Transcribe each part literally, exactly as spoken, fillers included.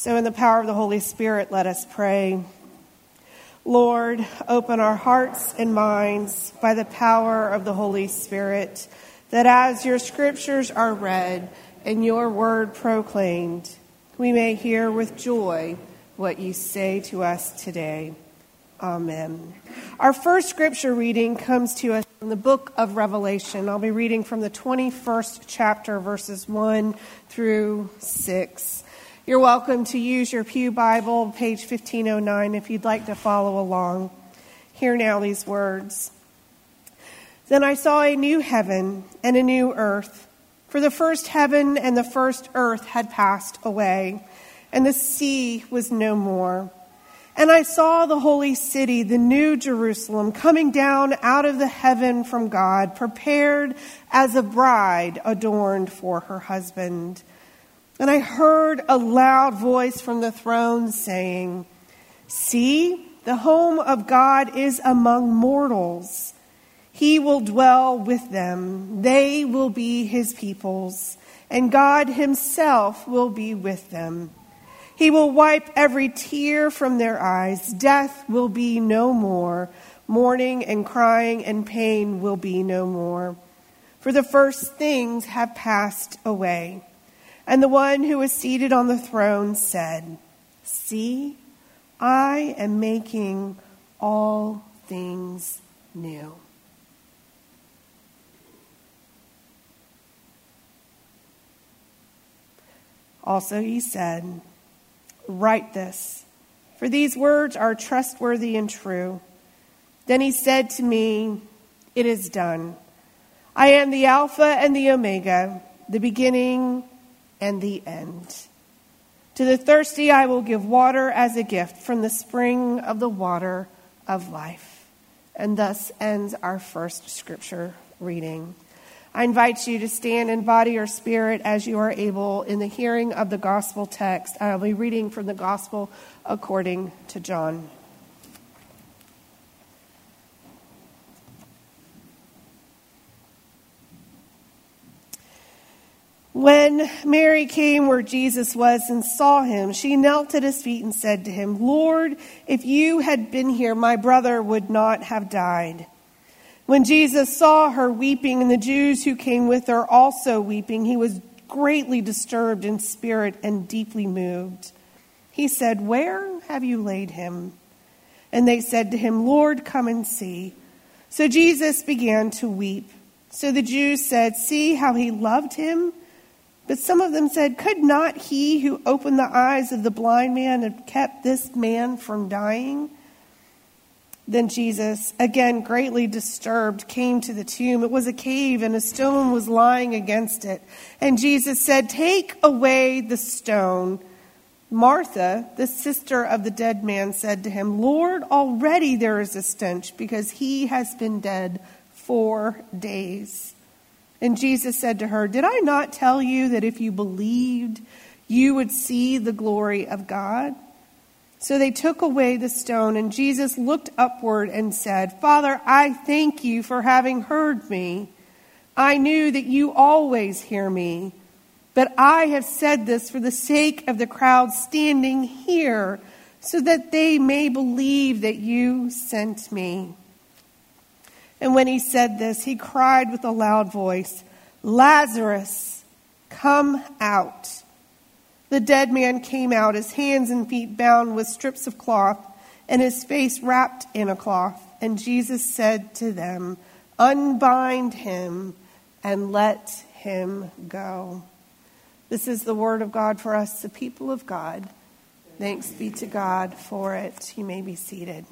So in the power of the Holy Spirit, let us pray. Lord, open our hearts and minds by the power of the Holy Spirit, that as your scriptures are read and your word proclaimed, we may hear with joy what you say to us today. Amen. Our first scripture reading comes to us from the book of Revelation. I'll be reading from the twenty-first chapter, verses one through six. You're welcome to use your Pew Bible, page fifteen oh nine, if you'd like to follow along. Hear now these words. Then I saw a new heaven and a new earth, for the first heaven and the first earth had passed away, and the sea was no more. And I saw the holy city, the new Jerusalem, coming down out of the heaven from God, prepared as a bride adorned for her husband. And I heard a loud voice from the throne saying, "See, the home of God is among mortals. He will dwell with them. They will be his peoples, and God himself will be with them. He will wipe every tear from their eyes. Death will be no more. Mourning and crying and pain will be no more. For the first things have passed away." And the one who was seated on the throne said, "See, I am making all things new." Also he said, "Write this, for these words are trustworthy and true." Then he said to me, "It is done. I am the Alpha and the Omega, the beginning and the end. To the thirsty I will give water as a gift from the spring of the water of life." And thus ends our first scripture reading. I invite you to stand in body or spirit as you are able in the hearing of the gospel text. I will be reading from the gospel according to John. When Mary came where Jesus was and saw him, she knelt at his feet and said to him, "Lord, if you had been here, my brother would not have died." When Jesus saw her weeping and the Jews who came with her also weeping, he was greatly disturbed in spirit and deeply moved. He said, "Where have you laid him?" And they said to him, "Lord, come and see." So Jesus began to weep. So the Jews said, "See how he loved him?" But some of them said, "Could not he who opened the eyes of the blind man have kept this man from dying?" Then Jesus, again greatly disturbed, came to the tomb. It was a cave, and a stone was lying against it. And Jesus said, "Take away the stone." Martha, the sister of the dead man, said to him, "Lord, already there is a stench, because he has been dead four days." And Jesus said to her, "Did I not tell you that if you believed, you would see the glory of God?" So they took away the stone, and Jesus looked upward and said, "Father, I thank you for having heard me. I knew that you always hear me, but I have said this for the sake of the crowd standing here, so that they may believe that you sent me." And when he said this, he cried with a loud voice, "Lazarus, come out." The dead man came out, his hands and feet bound with strips of cloth, and his face wrapped in a cloth. And Jesus said to them, "Unbind him and let him go." This is the word of God for us, the people of God. Thanks be to God for it. You may be seated.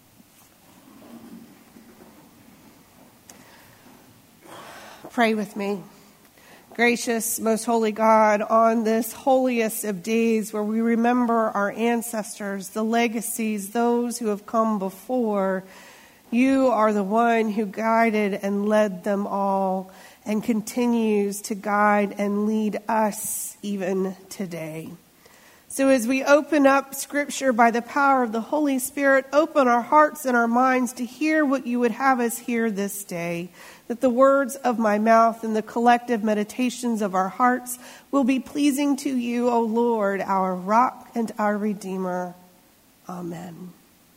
Pray with me. Gracious, most holy God, on this holiest of days where we remember our ancestors, the legacies, those who have come before, you are the one who guided and led them all and continues to guide and lead us even today. So as we open up Scripture by the power of the Holy Spirit, open our hearts and our minds to hear what you would have us hear this day. that the words of my mouth and the collective meditations of our hearts will be pleasing to you, O Lord, our rock and our Redeemer. Amen.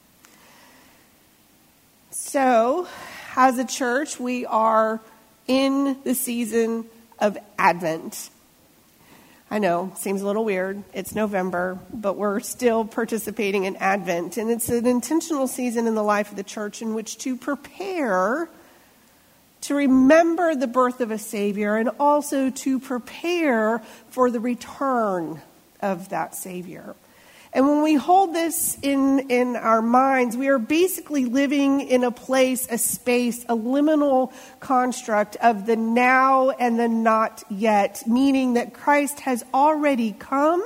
So, as a church, we are in the season of Advent. I know, seems a little weird. It's November, but we're still participating in Advent. And it's an intentional season in the life of the church in which to prepare to remember the birth of a Savior and also to prepare for the return of that Savior. And when we hold this in, in our minds, we are basically living in a place, a space, a liminal construct of the now and the not yet, meaning that Christ has already come,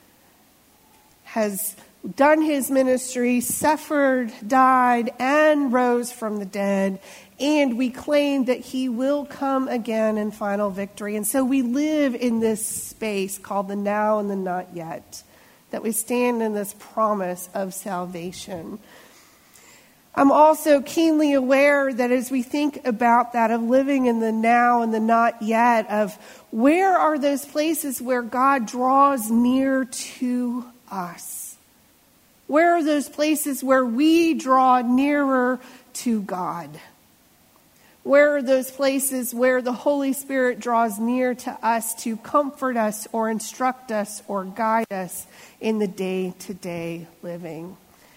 has done his ministry, suffered, died, and rose from the dead. And we claim that he will come again in final victory. And so we live in this space called the now and the not yet, that we stand in this promise of salvation. I'm also keenly aware that as we think about that, of living in the now and the not yet, of where are those places where God draws near to us? Where are those places where we draw nearer to God? Where are those places where the Holy Spirit draws near to us to comfort us or instruct us or guide us in the day-to-day living?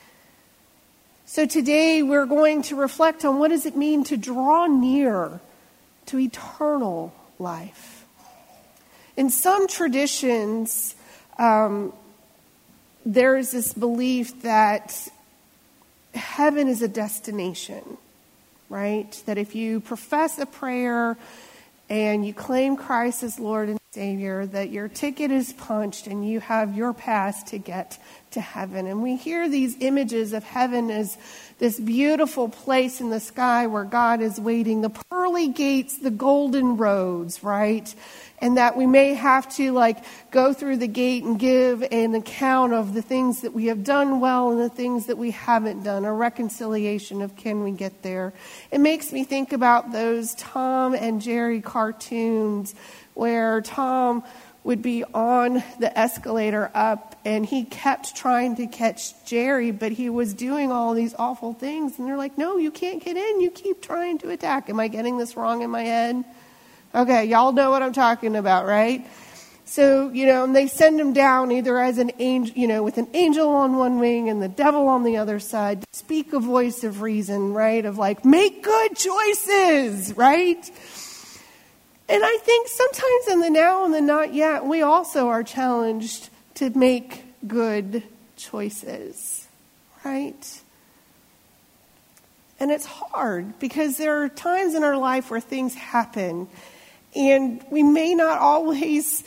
So today we're going to reflect on what does it mean to draw near to eternal life. In some traditions, um, there is this belief that heaven is a destination. Right? That if you profess a prayer and you claim Christ as Lord and Savior, that your ticket is punched and you have your pass to get to heaven. And we hear these images of heaven as this beautiful place in the sky where God is waiting, the pearly gates, the golden roads, right? And that we may have to like go through the gate and give an account of the things that we have done well and the things that we haven't done, a reconciliation of can we get there. It makes me think about those Tom and Jerry cartoons where Tom would be on the escalator up and he kept trying to catch Jerry, but he was doing all these awful things. And they're like, no, you can't get in. You keep trying to attack. Am I getting this wrong in my head? Okay, y'all know what I'm talking about, right? So, you know, and they send him down either as an angel, you know, with an angel on one wing and the devil on the other side to speak a voice of reason, right? Of like, make good choices, right? And I think sometimes in the now and the not yet, we also are challenged to make good choices, right? And it's hard because there are times in our life where things happen and we may not always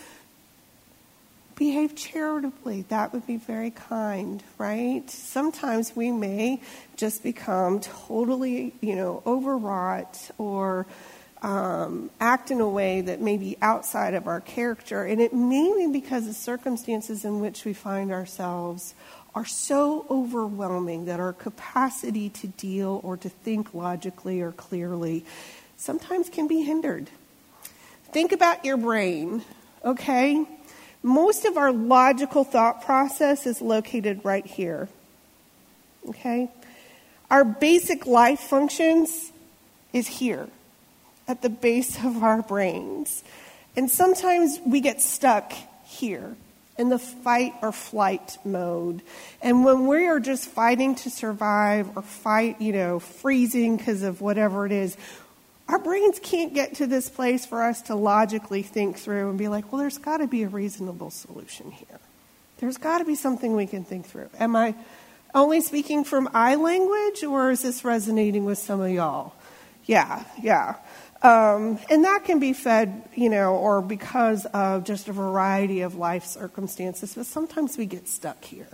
behave charitably. That would be very kind, right? Sometimes we may just become totally, you know, overwrought or um, act in a way that may be outside of our character. And it may be because the circumstances in which we find ourselves are so overwhelming that our capacity to deal or to think logically or clearly sometimes can be hindered. Think about your brain, okay? Most of our logical thought process is located right here, okay? Our basic life functions is here at the base of our brains. And sometimes we get stuck here in the fight or flight mode. And when we are just fighting to survive or fight, you know, freezing because of whatever it is, our brains can't get to this place for us to logically think through and be like, well, there's got to be a reasonable solution here. There's got to be something we can think through. Am I only speaking from I language, or is this resonating with some of y'all? Yeah, yeah. Um, and that can be fed, you know, or because of just a variety of life circumstances, but sometimes we get stuck here.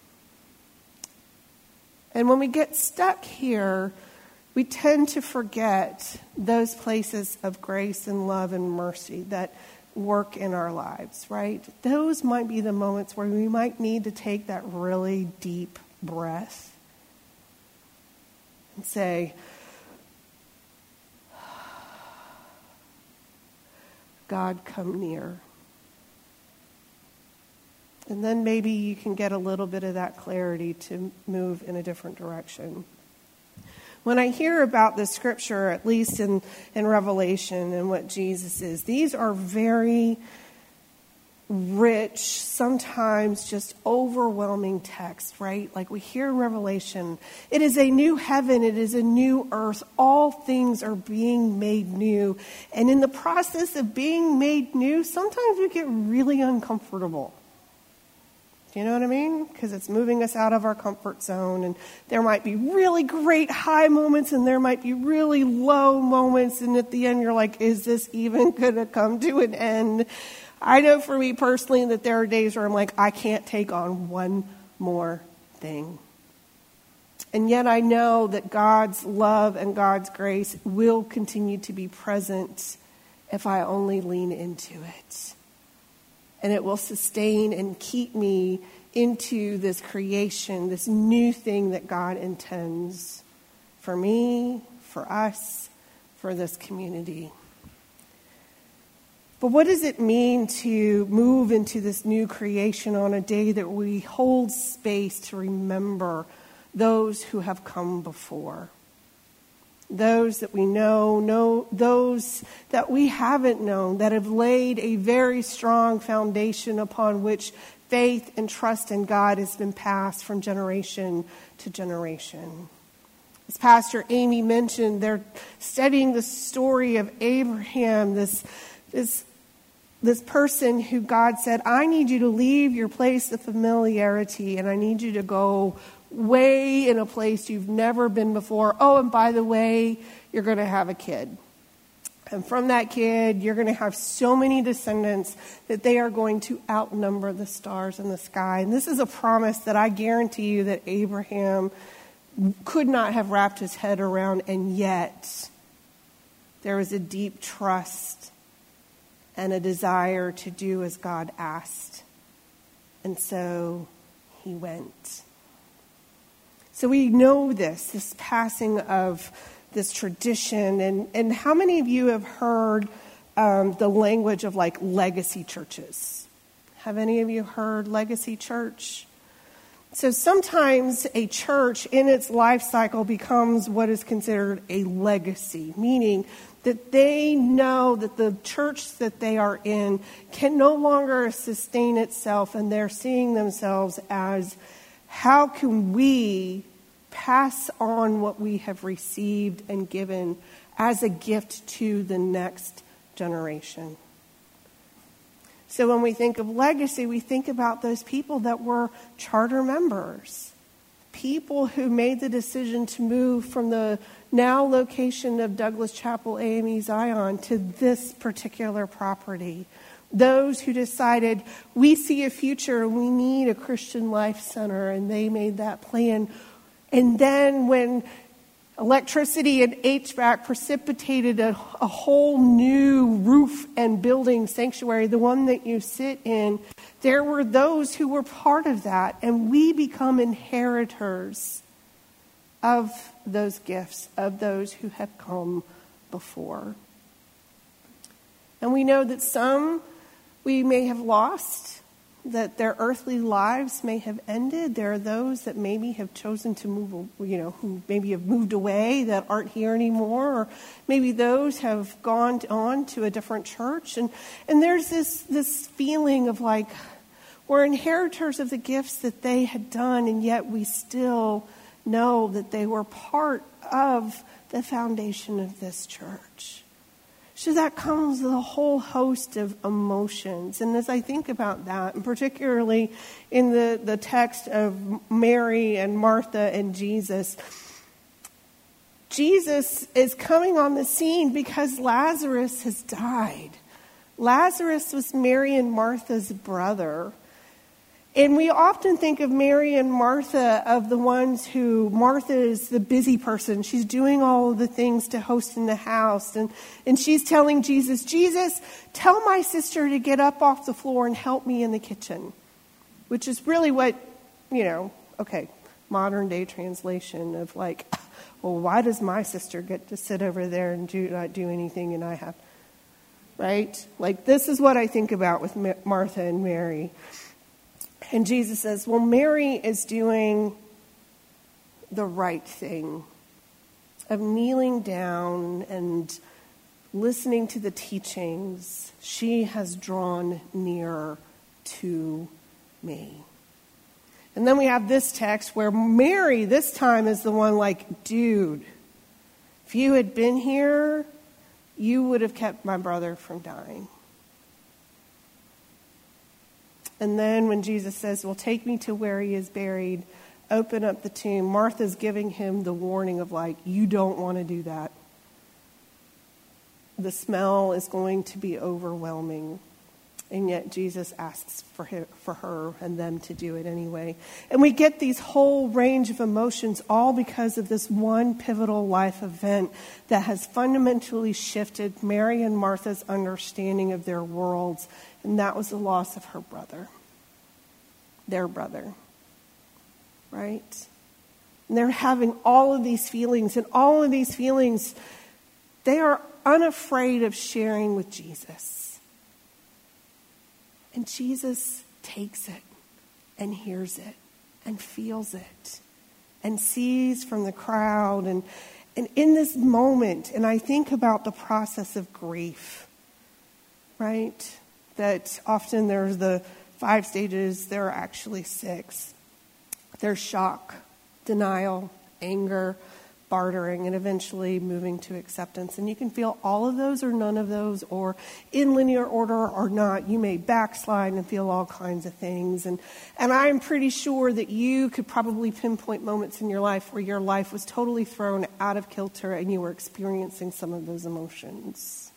And when we get stuck here, we tend to forget those places of grace and love and mercy that work in our lives, right? Those might be the moments where we might need to take that really deep breath and say, God, come near. And then maybe you can get a little bit of that clarity to move in a different direction. When I hear about this scripture, at least in, in Revelation and what Jesus is, these are very rich, sometimes just overwhelming texts, right? Like we hear in Revelation, it is a new heaven, it is a new earth, all things are being made new. And in the process of being made new, sometimes we get really uncomfortable. Do you know what I mean? Because it's moving us out of our comfort zone, and there might be really great high moments, and there might be really low moments, and at the end you're like, is this even going to come to an end? I know for me personally that there are days where I'm like, I can't take on one more thing. And yet I know that God's love and God's grace will continue to be present if I only lean into it. And it will sustain and keep me into this creation, this new thing that God intends for me, for us, for this community. But what does it mean to move into this new creation on a day that we hold space to remember those who have come before? Those that we know, know, those that we haven't known, that have laid a very strong foundation upon which faith and trust in God has been passed from generation to generation. As Pastor Amy mentioned, they're studying the story of Abraham, this, this, this person who God said, I need you to leave your place of familiarity and I need you to go way in a place you've never been before. Oh, and by the way, you're going to have a kid. And from that kid, you're going to have so many descendants that they are going to outnumber the stars in the sky. And this is a promise that I guarantee you that Abraham could not have wrapped his head around, and yet there was a deep trust and a desire to do as God asked. And so he went. So we know this, this passing of this tradition. And, and how many of you have heard um, the language of like legacy churches? Have any of you heard legacy church? So sometimes a church in its life cycle becomes what is considered a legacy, meaning that they know that the church that they are in can no longer sustain itself, and they're seeing themselves as, how can we pass on what we have received and given as a gift to the next generation? So when we think of legacy, we think about those people that were charter members, people who made the decision to move from the now location of Douglas Chapel A M E Zion to this particular property. Those who decided, we see a future and we need a Christian Life Center, and they made that plan. And then when electricity and H V A C precipitated a, a whole new roof and building sanctuary, the one that you sit in, there were those who were part of that, and we become inheritors of those gifts, of those who have come before. And we know that some we may have lost, that their earthly lives may have ended. There are those that maybe have chosen to move, you know, who maybe have moved away that aren't here anymore, or maybe those have gone on to a different church. And, and there's this, this feeling of like, we're inheritors of the gifts that they had done, and yet we still know that they were part of the foundation of this church. So that comes with a whole host of emotions. And as I think about that, and particularly in the, the text of Mary and Martha and Jesus, Jesus is coming on the scene because Lazarus has died. Lazarus was Mary and Martha's brother. And we often think of Mary and Martha of the ones who, Martha is the busy person. She's doing all of the things to host in the house. And, and she's telling Jesus, Jesus, tell my sister to get up off the floor and help me in the kitchen. Which is really what, you know, okay, modern day translation of like, well, why does my sister get to sit over there and do not do anything and I have? right? Like, this is what I think about with Martha and Mary. And Jesus says, well, Mary is doing the right thing of kneeling down and listening to the teachings. She has drawn near to me. And then we have this text where Mary this time is the one like, dude, if you had been here, you would have kept my brother from dying. And then when Jesus says, well, take me to where he is buried, open up the tomb, Martha's giving him the warning of like, you don't want to do that. The smell is going to be overwhelming. And yet Jesus asks for him, for her and them to do it anyway. And we get these whole range of emotions all because of this one pivotal life event that has fundamentally shifted Mary and Martha's understanding of their worlds. And that was the loss of her brother. Their brother. Right? And they're having all of these feelings. And all of these feelings, they are unafraid of sharing with Jesus. And Jesus takes it and hears it and feels it and sees from the crowd. And, and in this moment, and I think about the process of grief, right? That often there's the five stages, there are actually six. There's shock, denial, anger, bartering, and eventually moving to acceptance. And you can feel all of those or none of those, or in linear order or not. You may backslide and feel all kinds of things. And, and I'm pretty sure that you could probably pinpoint moments in your life where your life was totally thrown out of kilter and you were experiencing some of those emotions.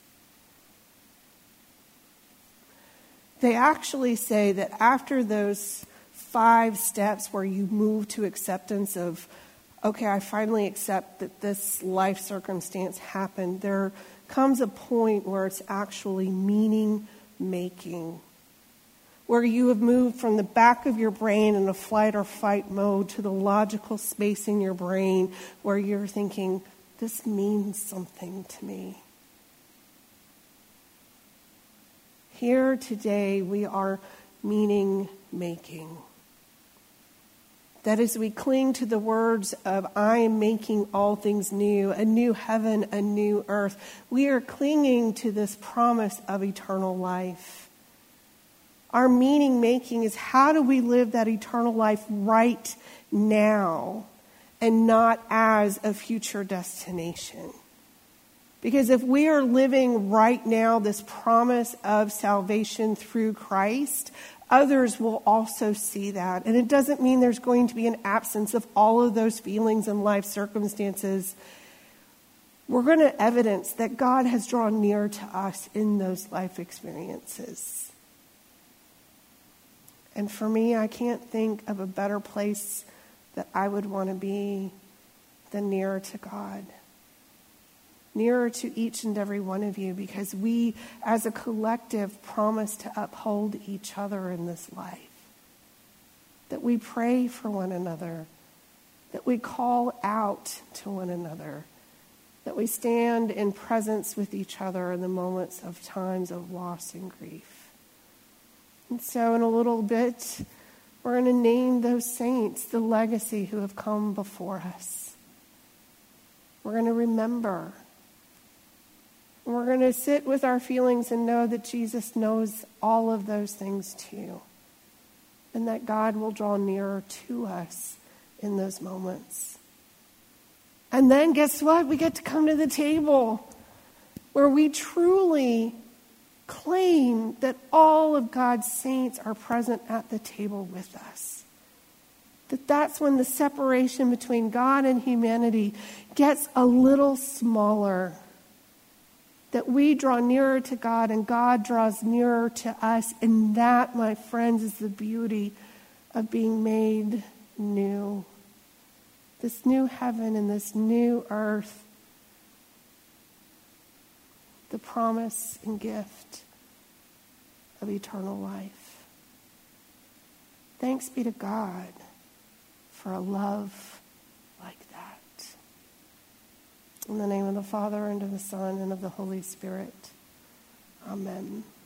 They actually say that after those five steps where you move to acceptance of, okay, I finally accept that this life circumstance happened, there comes a point where it's actually meaning-making, where you have moved from the back of your brain in a flight or fight mode to the logical space in your brain where you're thinking, this means something to me. Here today, we are meaning-making. That as we cling to the words of, I am making all things new, a new heaven, a new earth, we are clinging to this promise of eternal life. Our meaning making is, how do we live that eternal life right now and not as a future destination? Because if we are living right now this promise of salvation through Christ, others will also see that. And it doesn't mean there's going to be an absence of all of those feelings and life circumstances. We're going to evidence that God has drawn near to us in those life experiences. And for me, I can't think of a better place that I would want to be than nearer to God. Nearer to each and every one of you, because we as a collective promise to uphold each other in this life. That we pray for one another. That we call out to one another. That we stand in presence with each other in the moments of times of loss and grief. And so in a little bit, we're going to name those saints, the legacy who have come before us. We're going to remember. We're going to sit with our feelings and know that Jesus knows all of those things too. And that God will draw nearer to us in those moments. And then guess what? We get to come to the table where we truly claim that all of God's saints are present at the table with us. That that's when the separation between God and humanity gets a little smaller. That we draw nearer to God and God draws nearer to us. And that, my friends, is the beauty of being made new. This new heaven and this new earth. The promise and gift of eternal life. Thanks be to God for a love like that. In the name of the Father, and of the Son, and of the Holy Spirit. Amen.